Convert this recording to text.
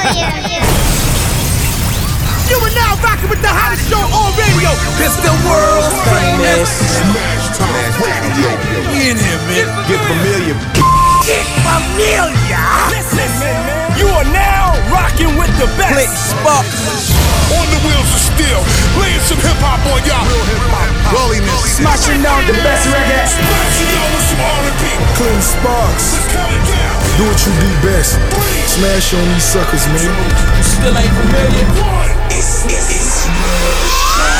You are now rocking with the hottest show on radio. It's the world's famous Smash Time Radio. We in here, man. Get familiar. Get familiar. Listen, man. You are now rocking with the best. Click Sparks. On the wheels of steel. Playing some hip hop on y'all. Real hip hop. Gulliness. Smashing down the best reggae. Smashing down with some R&B. Click Sparks. Do what you do best. Smash on these suckers, man. You still ain't familiar. It's